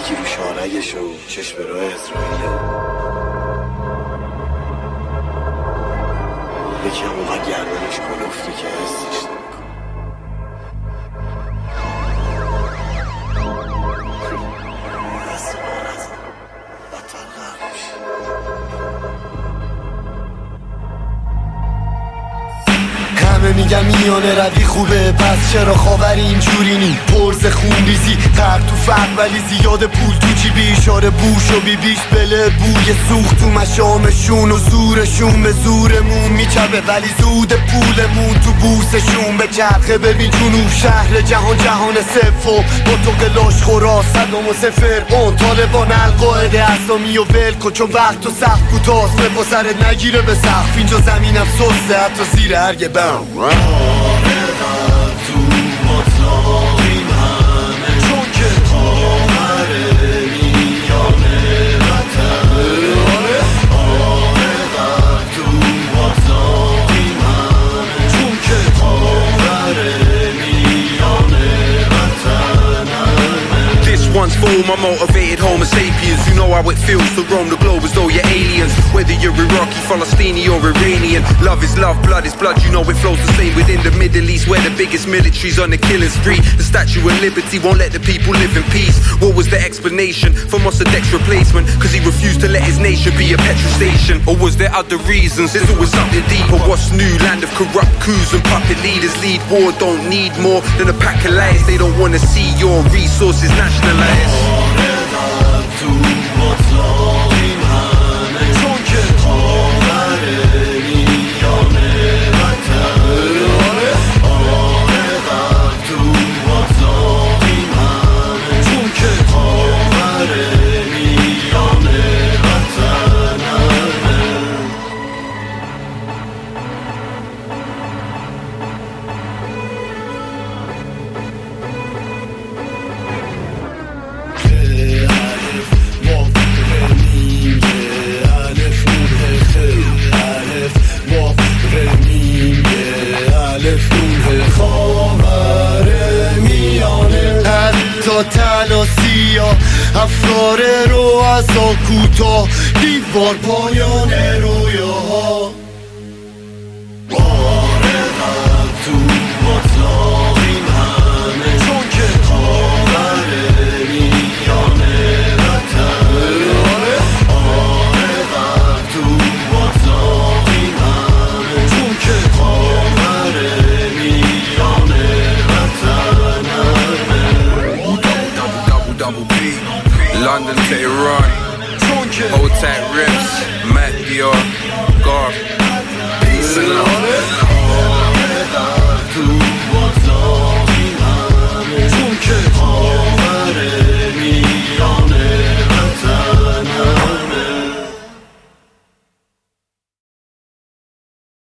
یکی رو شارگش و چشم راه اسرائیل، یکی هم اونقدر گردنش کلفته که حسش نمیکنه. دست من از بدتر غرق میشه. همه میگن میانه روی خوبه، پس چرا خاوری اینجوری نی؟ پرز خون ریزی غرق تو فرق ولی زیاد پول تو چی بیشاره بوش و بیبیش بله بوی سوخت تو مشامشون و زورشون به زورمون میچبه ولی زود پولمون تو بوسشون به چرخه. ببین جنوب شهر جهان سفو با تو قلاش خورا صدام و سفر اون طالبان القاعده اسامی و ول کن چون وقت تو سخت کوتاست به پسرت نگیره به سقف اینجا زمینم سسته حتی زیر هرگه بم تو مطلقیم همه چون که خواهره میانه وطن تو مطلقیم همه چون که خواهره میانه وطن. This one's for all my motivated homo sapiens. You know how it feels to roam the globe as though you're aliens. Whether you're Iraqi, Palestinian or Iranian, love is love, blood is blood. You know it flows the same within the Middle East, where the biggest military's on the killing spree. The Statue of Liberty won't let the people live in peace. What was the explanation for Mossadeq's replacement? Cause he refused to let his nation be a petrol station. Or was there other reasons? There's always something deeper. What's new? Land of corrupt coups and puppet leaders lead war. Don't need more than a pack of lies. They don't wanna see your resources nationalized. تو مطلقیم همه چون که خواهره میانه وطن تو مطلقیم همه چون که خواهره میانه وطن. تلاسیا افکار رو از کوتاه دیوار پایان رویاها بارقم تو مطلقیم همه چون که خواهره میانه وطن تو مطلقیم همه چون که خواهره میانه وطن. Double B, London to Iran, Old Tight Rips, Matt Dior, Garb, peace and love.